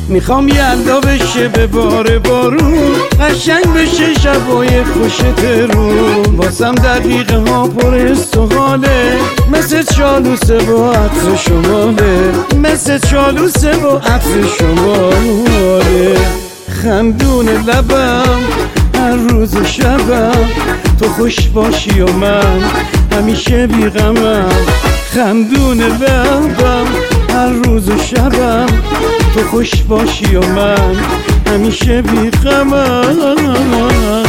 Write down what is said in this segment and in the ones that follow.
میخوام یلدا بشه به بار بارون، قشنگ بشه شبای خوش ترون. واسم دقیقه ها پر استحاله، مثل چالوسه با عطر شماله، مثل چالوسه با عطر شماله. خندون لبم هر روز و شبم، تو خوش باشی و من همیشه بیغمم. خندون لبم هر روز و شبم، تو خوش باشی و من همیشه بیغمم.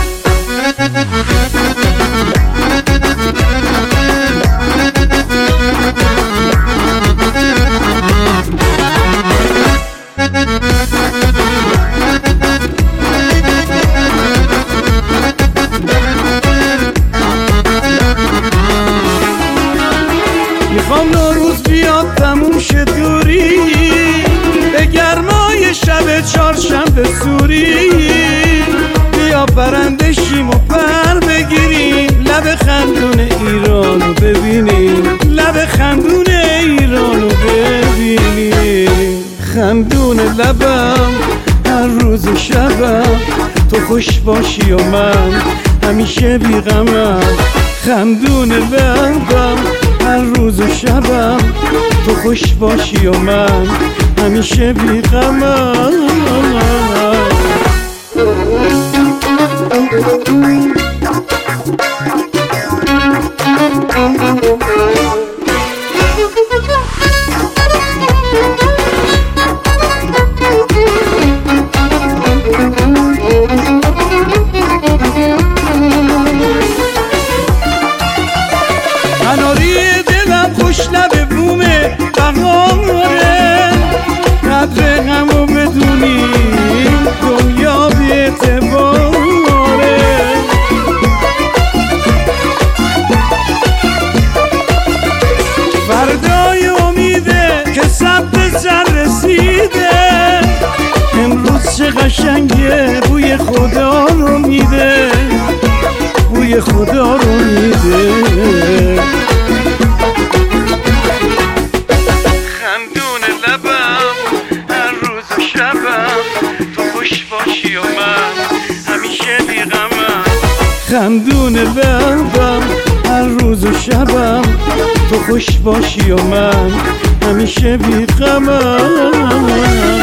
میخوام نوروز بیاد تموم شه دوری، به گرمای شب چهارشنبه سوری. بیا برنده شیم و پر بگیریم، لب خندون ایرانو ببینیم، لب خندون ایرانو ببینیم. خندون لبم هر روز و شبم، تو خوش باشی و من همیشه بیغمم. خندون لبم هر روز و شبم، تو خوش باشی و من همیشه بیغمم. اناری دلم خوش لب بومه بهاره، قدر غمو بدونی دنیا بی اعتباره. فردای امیده که ثبت سر رسیده، امروز چه قشنگه بوی خدا رو میده، بوی خدا رو میده. خندون لبم هر روز و شبم، تو خوش باشی و من همیشه بیغمم. خندون لبم هر روز و شبم، تو خوش باشی و من همیشه بیغمم.